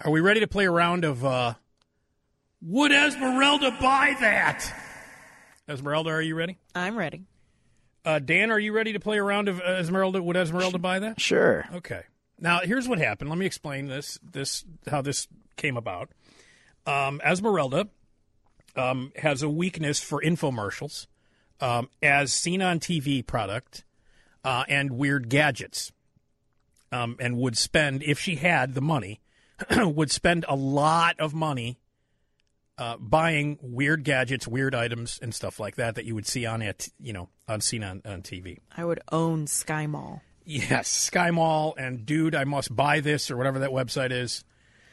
Are we ready to play a round of Would Esmeralda Buy That? Esmeralda, are you ready? I'm ready. Dan, are you ready to play a round of Would Esmeralda Buy That? Sure. Okay. Now, here's what happened. Let me explain how this came about. Esmeralda has a weakness for infomercials, as seen on TV product, and weird gadgets, and would spend, if she had the money, would spend a lot of money buying weird gadgets, weird items, and stuff like that you would see on it, seen on TV. I would own Sky Mall. Yes, Sky Mall, and dude, I must buy this, or whatever that website is.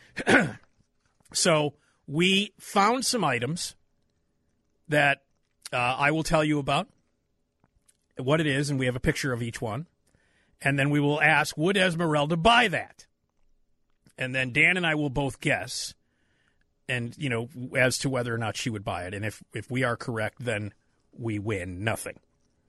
So we found some items that I will tell you about, what it is, and we have a picture of each one. And then we will ask, would Esmeralda buy that? And then Dan and I will both guess, and, as to whether or not she would buy it. And if we are correct, then we win nothing.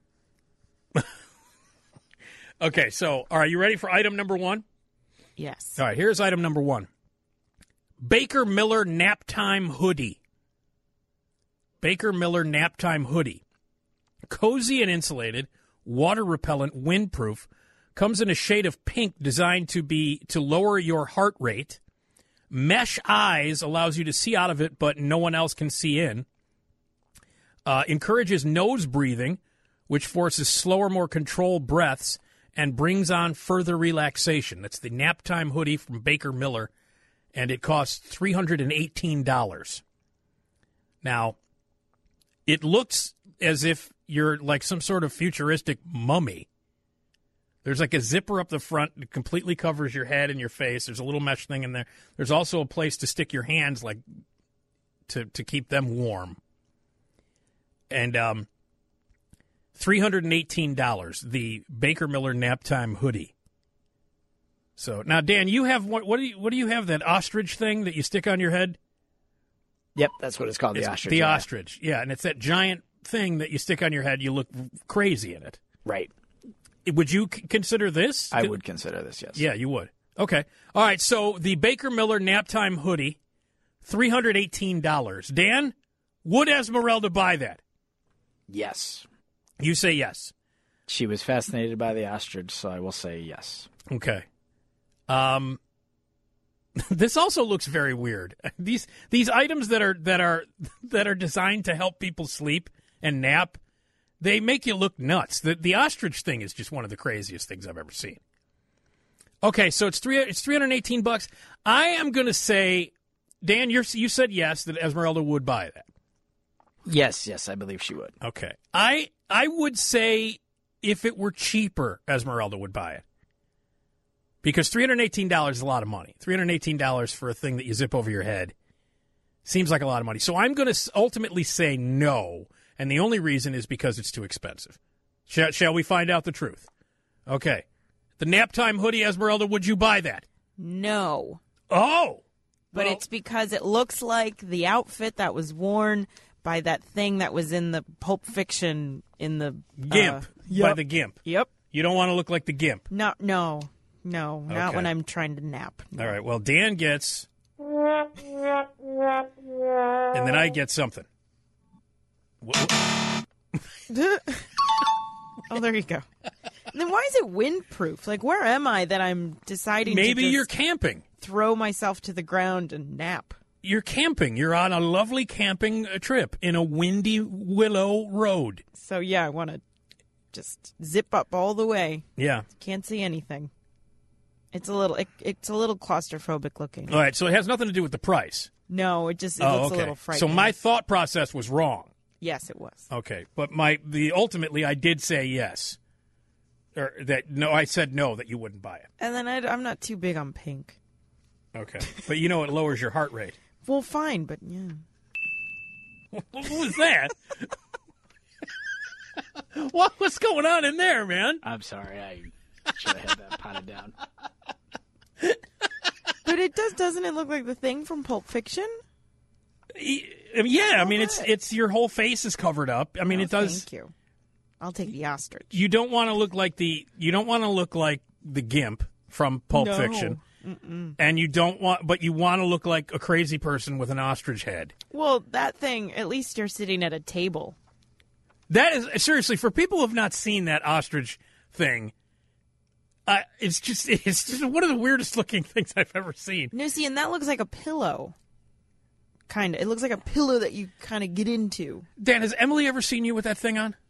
Okay, so, all right, you ready for item number one? Yes. All right, here's item number one. Baker Miller Naptime Hoodie. Baker Miller Naptime Hoodie. Cozy and insulated, water repellent, windproof. Comes in a shade of pink designed to lower your heart rate. Mesh eyes allows you to see out of it, but no one else can see in. Encourages nose breathing, which forces slower, more controlled breaths and brings on further relaxation. That's the Naptime Hoodie from Baker Miller, and it costs $318. Now, it looks as if you're like some sort of futuristic mummy. There's like a zipper up the front that completely covers your head and your face. There's a little mesh thing in there. There's also a place to stick your hands, like to keep them warm. And $318, the Baker Miller Naptime Hoodie. So now, Dan, you have what do you have, that ostrich thing that you stick on your head? Yep, that's what it's called, the ostrich. The ostrich, yeah, and it's that giant thing that you stick on your head. You look crazy in it. Right. Would you consider this? I would consider this, yes. Yeah, you would. Okay. All right, so the Baker Miller Naptime Hoodie, $318. Dan, would Esmeralda buy that? Yes. You say yes. She was fascinated by the ostrich, so I will say yes. Okay. This also looks very weird. These items that are designed to help people sleep and nap, they make you look nuts. The ostrich thing is just one of the craziest things I've ever seen. Okay, so it's $318. I am going to say, Dan, you said yes, that Esmeralda would buy that. Yes, I believe she would. Okay. I would say if it were cheaper, Esmeralda would buy it. Because $318 is a lot of money. $318 for a thing that you zip over your head seems like a lot of money. So I'm going to ultimately say no, and the only reason is because it's too expensive. Shall we find out the truth? Okay. The Naptime Hoodie, Esmeralda, would you buy that? No. Oh! But it's because it looks like the outfit that was worn by that thing that was in the Pulp Fiction in the... Gimp. By the Gimp. Yep. You don't want to look like the Gimp. No, not Okay. when I'm trying to nap. No. All right, well, Dan gets... and then I get something. Oh, there you go. And then why is it windproof? Like, where am I that I'm deciding Maybe to just you're camping. throw myself to the ground and nap? You're camping. You're on a lovely camping trip in a windy willow road. So, yeah, I want to just zip up all the way. Yeah. Can't see anything. It's a little claustrophobic looking. All right, so it has nothing to do with the price. No, it looks a little frightening. So my thought process was wrong. Yes, it was. Okay, but ultimately I did say yes. Or I said no, that you wouldn't buy it. And then I'm not too big on pink. Okay. But it lowers your heart rate. Well, fine, but yeah. What was that? What's going on in there, man? I'm sorry, I should have had that potted down. But it doesn't it look like the thing from Pulp Fiction? Yeah, I mean, it's your whole face is covered up. I mean, it does. Thank you. I'll take the ostrich. You don't want to look like the Gimp from Pulp Fiction. and you don't want, but you want to look like a crazy person with an ostrich head. Well, that thing, at least you're sitting at a table. That is, seriously, for people who have not seen that ostrich thing, it's just one of the weirdest looking things I've ever seen. No, see, and that looks like a pillow. Kind of. It looks like a pillow that you kind of get into. Dan, has Emily ever seen you with that thing on?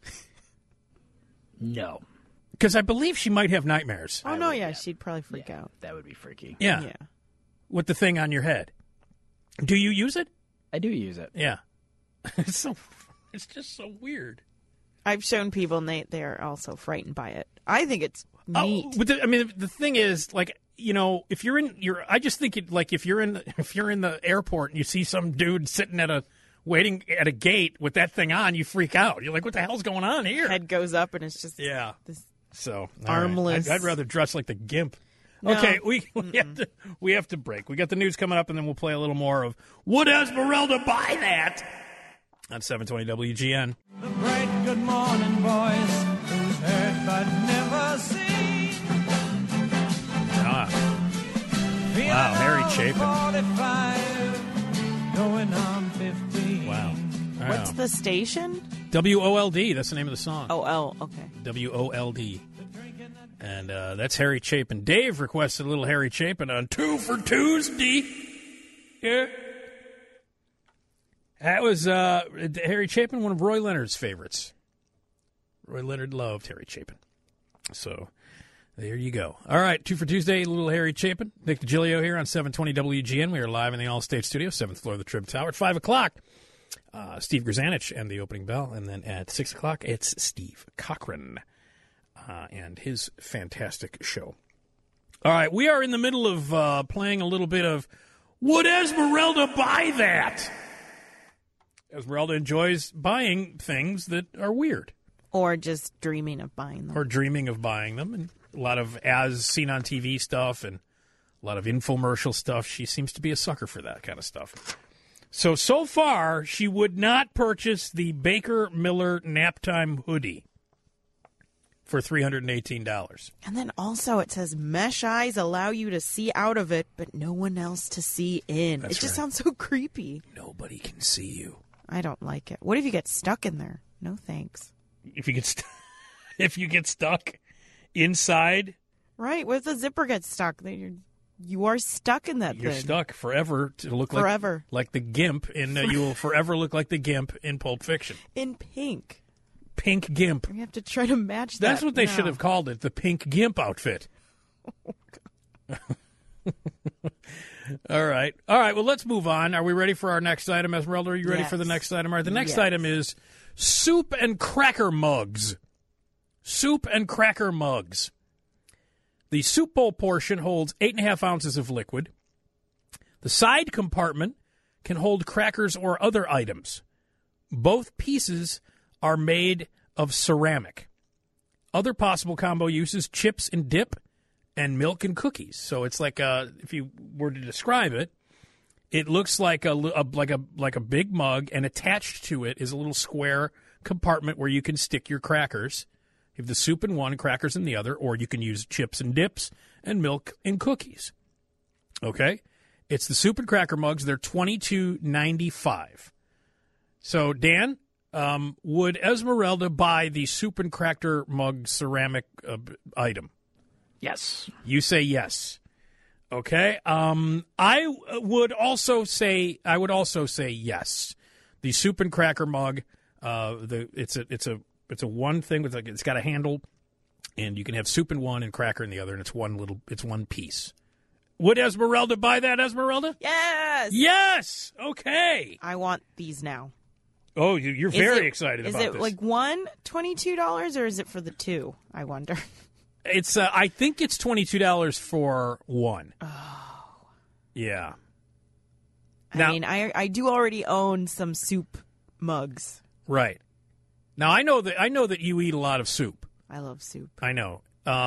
No. Because I believe she might have nightmares. Oh, no, yeah, she'd probably freak out. That would be freaky. Yeah. With the thing on your head. Do you use it? I do use it. Yeah. It's just so weird. I've shown people, and they're also frightened by it. I think it's neat. But the thing is, like, you know, if you're in I just think it, like, if you're in the airport and you see some dude sitting waiting at a gate with that thing on, you freak out. You're like, what the hell's going on here? Head goes up, and it's just this so armless. Right. I'd rather dress like the Gimp. No. Okay, we have to break. We got the news coming up, and then we'll play a little more of Would Esmeralda Buy That? On 720 WGN. The bright good morning voice who's heard but never seen. Wow, Harry Chapin. 45, going on 15. Wow. What's the station? WOLD, that's the name of the song. Oh, okay. WOLD. And that's Harry Chapin. Dave requested a little Harry Chapin on 2 for Tuesday. Yeah. That was Harry Chapin, one of Roy Leonard's favorites. Roy Leonard loved Harry Chapin. So there you go. All right, 2 for Tuesday, little Harry Chapin. Nick DiGilio here on 720 WGN. We are live in the All-State Studio, 7th floor of the Trib Tower. At 5 o'clock, Steve Grzanich and the opening bell. And then at 6 o'clock, it's Steve Cochran and his fantastic show. All right, we are in the middle of playing a little bit of Would Esmeralda Buy That? Esmeralda enjoys buying things that are weird. Or just dreaming of buying them. Or dreaming of buying them. And a lot of as seen on TV stuff and a lot of infomercial stuff. She seems to be a sucker for that kind of stuff. So far, she would not purchase the Baker Miller Naptime hoodie for $318. And then also it says mesh eyes allow you to see out of it, but no one else to see in. That's it just right. sounds so creepy. Nobody can see you. I don't like it. What if you get stuck in there? No thanks. If you get stuck inside, Right. What if the zipper gets stuck? You are stuck in that you're thing. stuck forever to look Forever. like the Gimp in you will forever look like the Gimp in Pulp Fiction. In pink. Pink Gimp. You have to try to match that. That's what they now. should have called it, the Pink Gimp outfit. All right. Well, let's move on. Are we ready for our next item, Esmeralda? Are you ready for the next item? All right. The next item is soup and cracker mugs. Soup and cracker mugs. The soup bowl portion holds 8.5 ounces of liquid. The side compartment can hold crackers or other items. Both pieces are made of ceramic. Other possible combo uses: chips and dip and milk and cookies. So it's like if you were to describe it, it looks like a big mug, and attached to it is a little square compartment where you can stick your crackers. You have the soup in one, crackers in the other, or you can use chips and dips and milk and cookies. Okay? It's the soup and cracker mugs. They're $22.95. So, Dan, would Esmeralda buy the soup and cracker mug ceramic item? Yes. You say yes. Okay. I would also say yes. The soup and cracker mug. It's a one thing with it's got a handle, and you can have soup in one and cracker in the other, and it's one piece. Would Esmeralda buy that, Esmeralda? Yes. Yes. Okay. I want these now. Oh, you're very excited about this. Is it like one $22 or is it for the two? I wonder. It's I think it's $22 for one. Oh. Yeah. I mean, I do already own some soup mugs. Right. Now I know that you eat a lot of soup. I love soup. I know.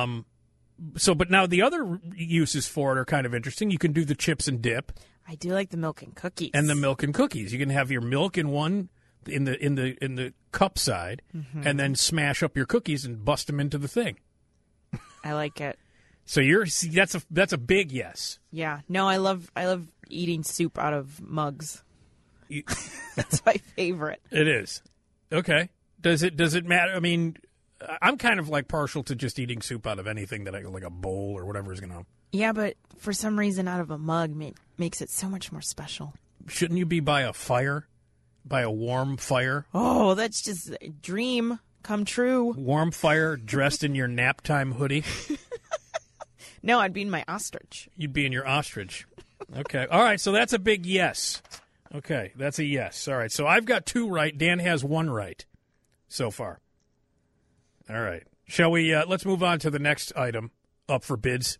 But now the other uses for it are kind of interesting. You can do the chips and dip. I do like the milk and cookies. And the milk and cookies. You can have your milk in one in the cup side, and then smash up your cookies and bust them into the thing. I like it. So that's a big yes. Yeah. No, I love eating soup out of mugs. That's my favorite. It is. Okay. Does it matter? I mean, I'm kind of like partial to just eating soup out of anything that like a bowl or whatever is going to. Yeah, but for some reason out of a mug makes it so much more special. Shouldn't you be by a fire? By a warm fire? Oh, that's just a dream come true. Warm fire dressed in your nap time hoodie? No, I'd be in my ostrich. You'd be in your ostrich. Okay. All right, so that's a big yes. Okay, that's a yes. All right, so I've got 2 right. Dan has 1 right so far. All right. Shall we, let's move on to the next item up for bids.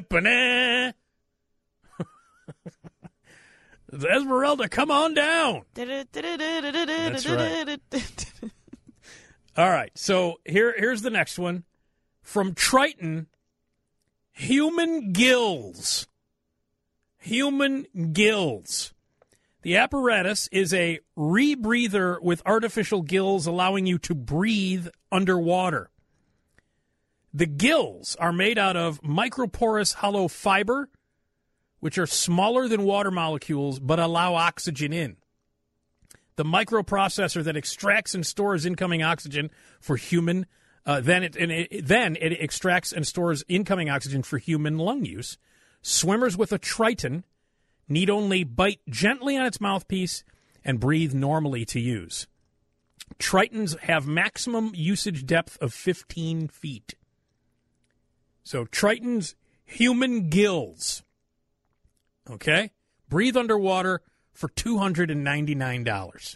Esmeralda, come on down. That's right. All right, so here's the next one. From Triton, human gills. Human gills. The apparatus is a rebreather with artificial gills allowing you to breathe underwater. The gills are made out of microporous hollow fiber, which are smaller than water molecules but allow oxygen in. The microprocessor that extracts and stores incoming oxygen for human, then it extracts and stores incoming oxygen for human lung use. Swimmers with a Triton need only bite gently on its mouthpiece and breathe normally to use. Tritons have maximum usage depth of 15 feet. So Triton's human gills, okay, breathe underwater for $299.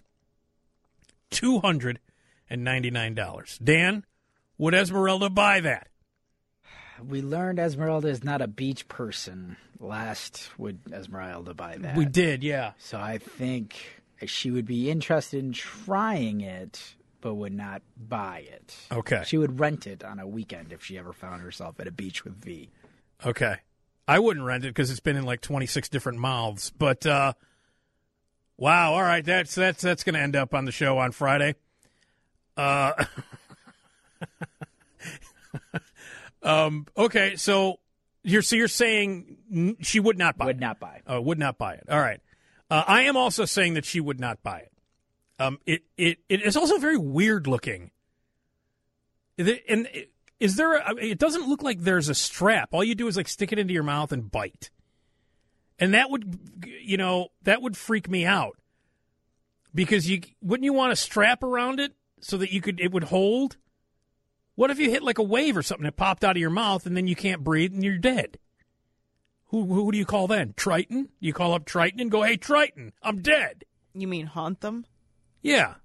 $299. Dan, would Esmeralda buy that? We learned Esmeralda is not a beach person. Last, would Esmeralda buy that? We did, yeah. So I think she would be interested in trying it, but would not buy it. Okay. She would rent it on a weekend if she ever found herself at a beach with V. Okay. I wouldn't rent it because it's been in like 26 different mouths. But, wow, all right, that's going to end up on the show on Friday. Okay, so you're saying she would not buy it. Would not buy. Would not buy it. All right. I am also saying that she would not buy it. It is also very weird looking. It doesn't look like there's a strap. All you do is like stick it into your mouth and bite. And that would freak me out. Because wouldn't you want a strap around it so that it would hold? What if you hit like a wave or something that popped out of your mouth and then you can't breathe and you're dead? Who do you call then? Triton? You call up Triton and go, "Hey, Triton, I'm dead." You mean haunt them? Yeah.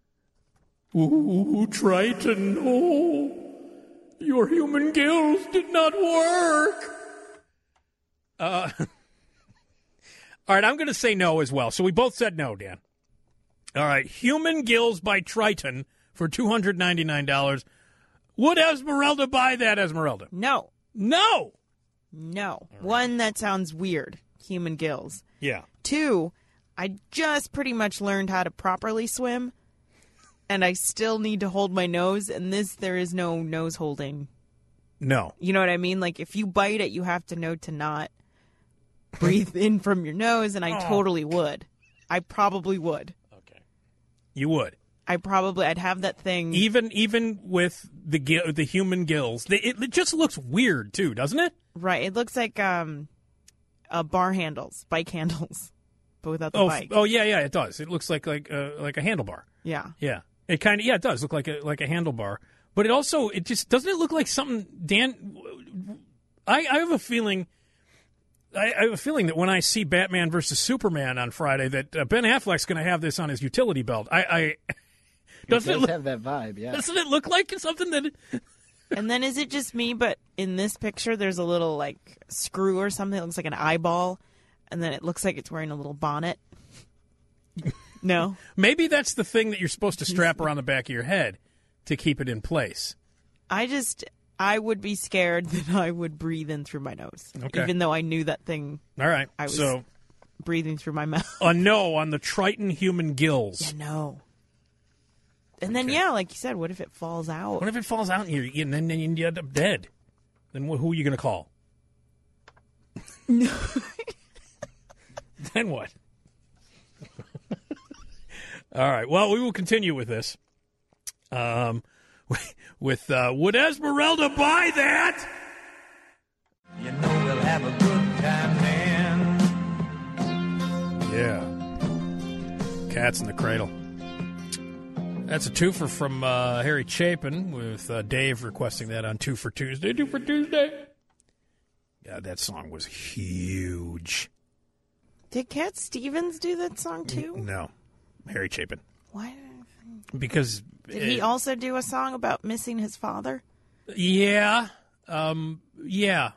Ooh, Triton, oh, your human gills did not work. All right, I'm going to say no as well. So we both said no, Dan. All right, human gills by Triton for $299. Would Esmeralda buy that, Esmeralda? No. No. No. Right. 1, that sounds weird. Human gills. Yeah. 2, I just pretty much learned how to properly swim, and I still need to hold my nose, and there is no nose holding. No. You know what I mean? Like, if you bite it, you have to know to not breathe in from your nose, and I totally would. I probably would. Okay. You would? I'd have that thing. Even with the human gills, it just looks weird too, doesn't it? Right. It looks like bar handles, bike handles, but without the bike. Oh yeah, it does. It looks like a handlebar. Yeah. Yeah. It it does look like a handlebar, but it just doesn't it look like something. Dan, I have a feeling. I have a feeling that when I see Batman versus Superman on Friday, that Ben Affleck's going to have this on his utility belt. Doesn't it have that vibe, yeah. Doesn't it look like something that... And then is it just me, but in this picture there's a little, like, screw or something that looks like an eyeball, and then it looks like it's wearing a little bonnet? No? Maybe that's the thing that you're supposed to strap around the back of your head to keep it in place. I would be scared that I would breathe in through my nose. Okay. Even though I knew that thing. All right. I was breathing through my mouth. A no on the Triton human gills. Yeah, no. And then, yeah, like you said, what if it falls out? What if it falls out and then you end up dead? Then who are you going to call? Then what? All right. Well, we will continue with this. With would Esmeralda buy that? You know we'll have a good time then. Yeah. Cats in the Cradle. That's a twofer from Harry Chapin, with Dave requesting that on Two for Tuesday. Two for Tuesday. Yeah, that song was huge. Did Cat Stevens do that song too? No, Harry Chapin. Why? Because Did he also do a song about missing his father? Yeah, yeah.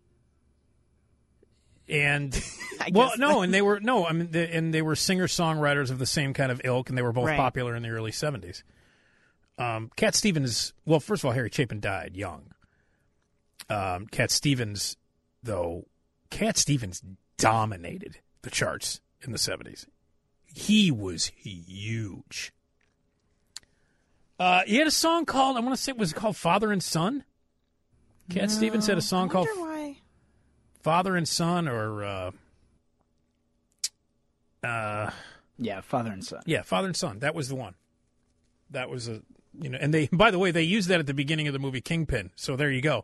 And well, no, and they were they were singer-songwriters of the same kind of ilk, and they were both Right. popular in the early 70s. Cat Stevens, well, first of all, Harry Chapin died young. Cat Stevens dominated the charts in the 70s. He was huge. He had a song called, I want to say it was called Father and Son. Cat Stevens had a song called Why? Father and Son, or Yeah, father and son. yeah, Father and Son. That was the one. That was and they, by the way, they used that at the beginning of the movie Kingpin. So there you go.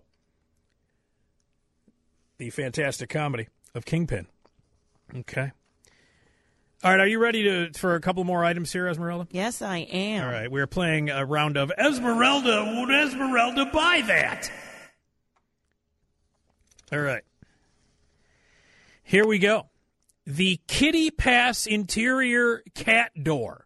The fantastic comedy of Kingpin. Okay. All right, are you ready for a couple more items here, Esmeralda? Yes, I am. All right, we're playing a round of Esmeralda. Would Esmeralda buy that? All right. Here we go. The Kitty Pass interior cat door.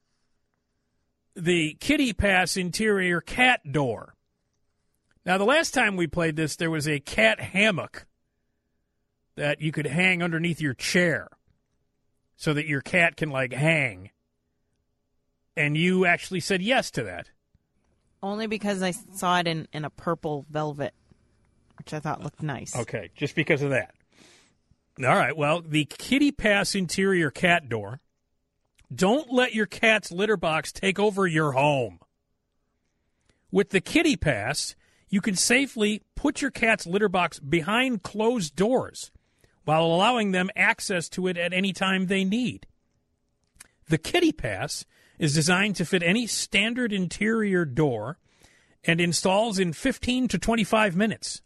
The Kitty Pass interior cat door. Now, the last time we played this, there was a cat hammock that you could hang underneath your chair so that your cat can, like, hang. And you actually said yes to that. Only because I saw it in a purple velvet, which I thought looked nice. Okay, just because of that. All right, well, the Kitty Pass interior cat door. Don't let your cat's litter box take over your home. With the Kitty Pass, you can safely put your cat's litter box behind closed doors while allowing them access to it at any time they need. The Kitty Pass is designed to fit any standard interior door and installs in 15 to 25 minutes.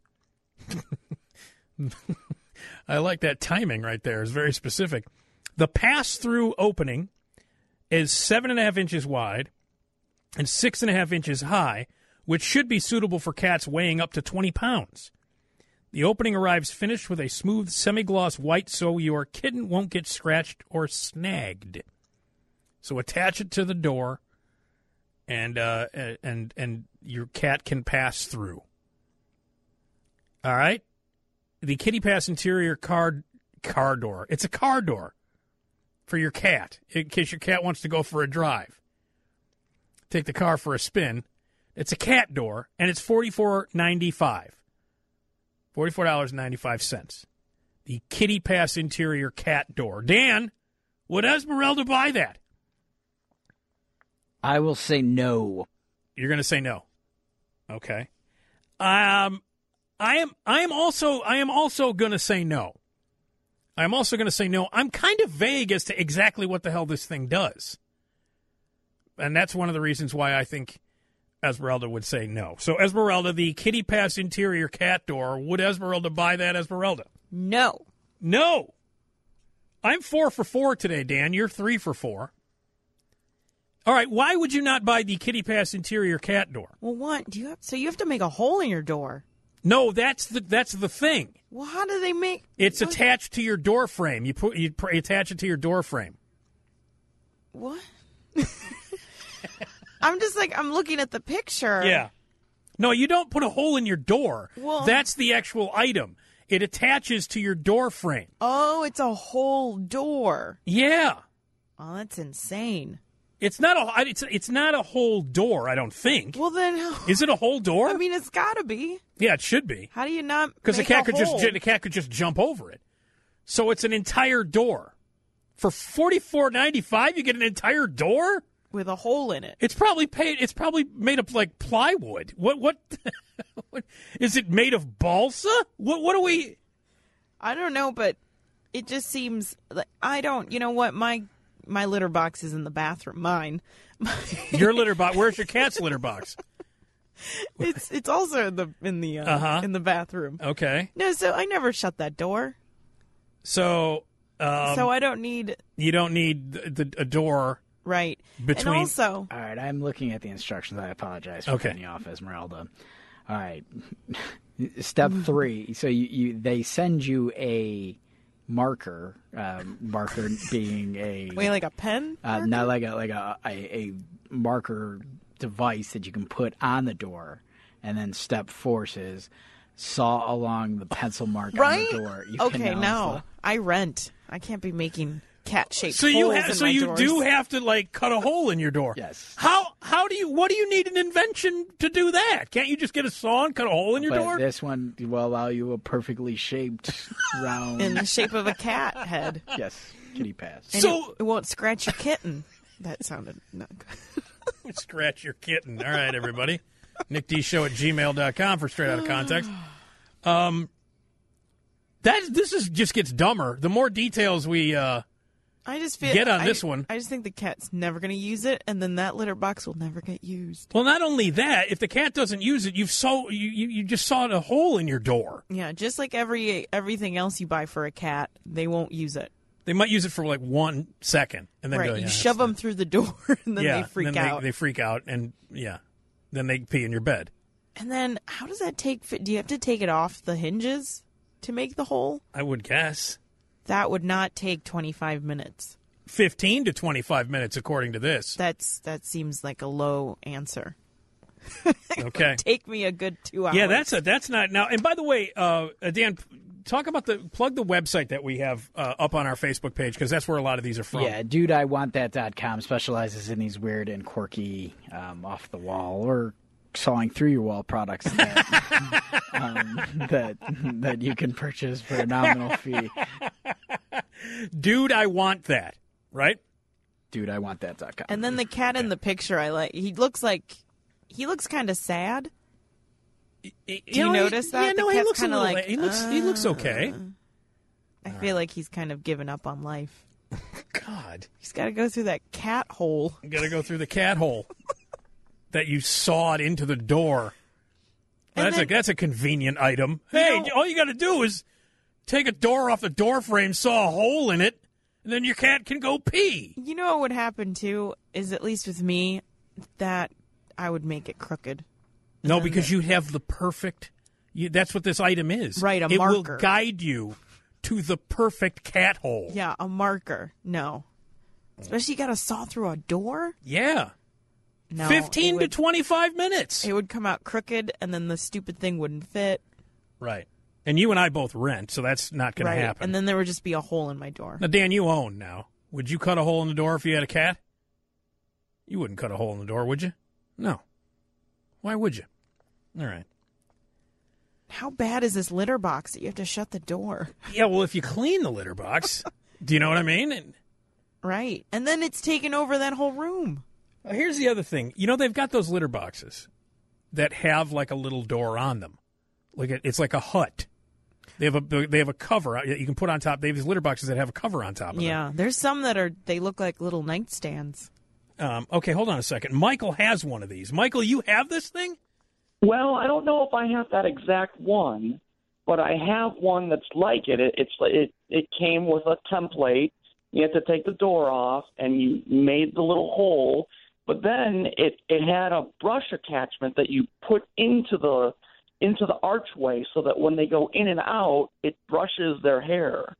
I like that timing right there. It's very specific. The pass-through opening is 7.5 inches wide and 6.5 inches high, which should be suitable for cats weighing up to 20 pounds. The opening arrives finished with a smooth semi-gloss white so your kitten won't get scratched or snagged. So attach it to the door, and your cat can pass through. All right? The Kitty Pass interior car door. It's a car door for your cat, in case your cat wants to go for a drive. Take the car for a spin. It's a cat door, and it's $44.95. $44.95. The Kitty Pass interior cat door. Dan, would Esmeralda buy that? I will say no. You're going to say no. Okay. I am also going to say no. I'm also going to say no. I'm kind of vague as to exactly what the hell this thing does. And that's one of the reasons why I think Esmeralda would say no. So, Esmeralda, the Kitty Pass interior cat door, would Esmeralda buy that, Esmeralda? No. No. I'm 4 for 4 today, Dan. You're 3 for 4. All right, why would you not buy the Kitty Pass interior cat door? Well, what? You have to make a hole in your door. No, that's the thing. Well, how do they make? It's what? attached to your door frame. You attach it to your door frame. What? I'm looking at the picture. Yeah. No, you don't put a hole in your door. Well, that's the actual item. It attaches to your door frame. Oh, it's a whole door. Yeah. Oh, that's insane. It's not a whole door, I don't think. Well, then, Is it a whole door? I mean, it's got to be. Yeah, it should be. How do you not? Because the make a cat could just jump over it. So it's an entire door. For $44.95, you get an entire door? with a hole in it. It's probably made of like plywood. What is it made of? Balsa? What do we? I don't know, but it just seems like I don't. You know what? My litter box is in the bathroom. Mine. Your litter box. Where's your cat's litter box? It's also in the bathroom. Okay. No, so I never shut that door. So. So I don't need. You don't need a door. Right. Between. And also. All right, I'm looking at the instructions. I apologize for cutting you off, Esmeralda. All right. Step 3. So they send you a marker. Marker being a. Wait, like a pen? Not like a marker device that you can put on the door. And then step 4 says saw along the pencil mark on the door. Okay, no. I rent. I can't be making cat-shaped So holes in my doors. do have to like cut a hole in your door. Yes. What do you need an invention to do that? Can't you just get a saw and cut a hole in your door? This one will allow you a perfectly shaped round in the shape of a cat head. Yes, kitty pass. And it won't scratch your kitten. That sounded not good. Scratch your kitten. All right, everybody. NickDShow@gmail.com for Straight Outta Context. This just gets dumber. The more details we I just feel get on this one. I just think the cat's never going to use it, and then that litter box will never get used. Well, not only that, if the cat doesn't use it, you just sawed a hole in your door. Yeah, just like everything else you buy for a cat, they won't use it. They might use it for like 1 second, and then you shove them through the door, and then they freak out. They freak out, and then they pee in your bed. And then, how does that take? Do you have to take it off the hinges to make the hole? I would guess that would not take 25 minutes. 15 to 25 minutes, according to this. That seems like a low answer. Okay, it would take me a good 2 hours. Yeah, that's not now. And by the way, Dan, plug the website that we have up on our Facebook page, because that's where a lot of these are from. Yeah, DudeIWantThat.com specializes in these weird and quirky off the wall or sawing through your wall products that you can purchase for a nominal fee. Dude, I want that, right? DudeIWantThat.com. And then the cat in the picture, he looks kind of sad. Do you notice that? Yeah, no, he looks kind of like he looks okay. I feel like he's kind of given up on life. God, he's got to go through that cat hole. You got to go through the cat hole that you sawed into the door. That's a convenient item. Hey, all you got to do is take a door off the door frame, saw a hole in it, and then your cat can go pee. You know what would happen too is, at least with me, that I would make it crooked. No, because you have the perfect. That's what this item is. Right, a marker. marker. It will guide you to the perfect cat hole. Yeah, a marker. No. Especially you got to saw through a door? Yeah. No. 15 to 25 minutes. It would come out crooked, and then the stupid thing wouldn't fit. Right. And you and I both rent, so that's not going to happen. And then there would just be a hole in my door. Now, Dan, you own now. Would you cut a hole in the door if you had a cat? You wouldn't cut a hole in the door, would you? No. Why would you? All right. How bad is this litter box that you have to shut the door? Yeah, well, if you clean the litter box, do you know what I mean? Right. And then it's taken over that whole room. Well, here's the other thing. You know, they've got those litter boxes that have like a little door on them. It's like a hut. They have a cover you can put on top. They have these litter boxes that have a cover on top of them. Yeah, there's some that they look like little nightstands. Okay, hold on a second. Michael has one of these. Michael, you have this thing? Well, I don't know if I have that exact one, but I have one that's like it. It came with a template. You had to take the door off, and you made the little hole. But then it had a brush attachment that you put into the archway, so that when they go in and out, it brushes their hair.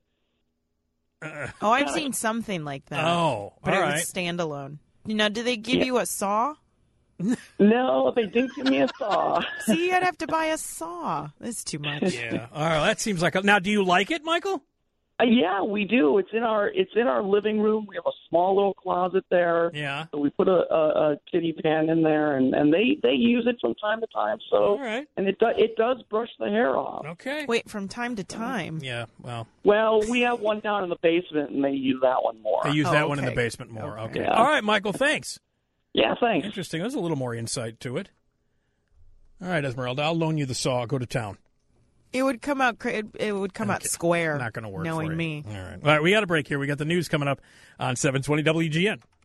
I've seen something like that. Oh, but all it right. was standalone. Now, do they give you a saw? No, they didn't give me a saw. See, I'd have to buy a saw. That's too much. Yeah. All right. That seems like now. Do you like it, Michael? Yeah, we do. It's in our living room. We have a small little closet there. Yeah. So we put a kitty pan in there, and they use it from time to time. So, all right. And it does brush the hair off. Okay. Wait, from time to time? Yeah. Well, we have one down in the basement, and they use that one more. They use that one in the okay. basement more. Okay. Yeah. All right, Michael. Thanks. Yeah, thanks. Interesting. There's a little more insight to it. All right, Esmeralda, I'll loan you the saw. I'll go to town. It would come out. It would come out square. Not going to work. Knowing for you. me. All right. We got a break here. We got the news coming up on 720 WGN.